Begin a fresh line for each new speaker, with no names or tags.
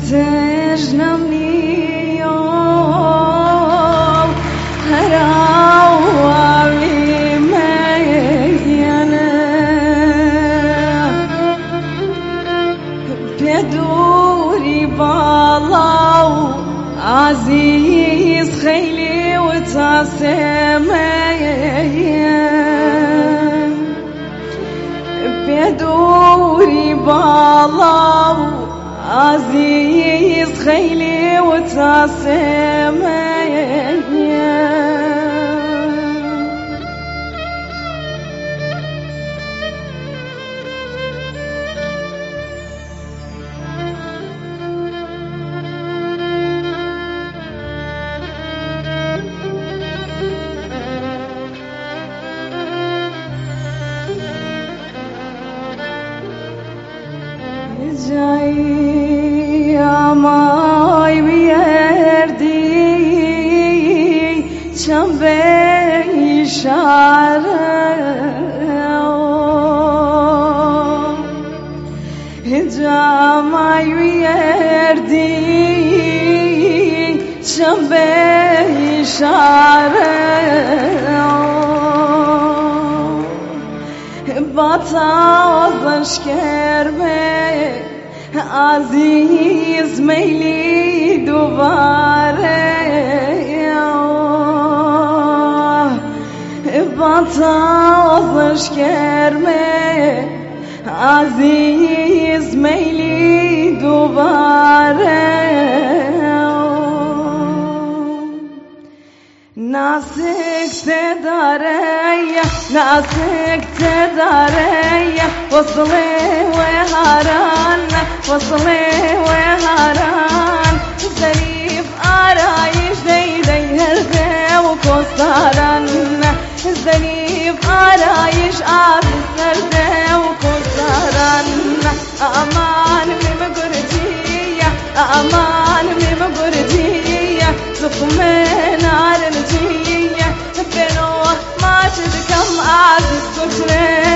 تجنمني يوم هراوي ميانا بدوري بالاو عزيز خيلي وتعسمين بدوري بالاو عزيز خيلي وتعسمين جاي amay verdi çambe işare amay verdi çambe işare bataz aşkerme عزیز میلی دوباره باتازش کرمه عزیز میلی دوباره ناسکت داره ناسکت داره وصله و هران وصله و هران ظریف آرایش دیده هرده و کستاران ظریف آرایش آبی سرده و کستاران امان میم گردیه امان میم گردیه زخم نار نجیه بنو ما شد کم عزیز کشره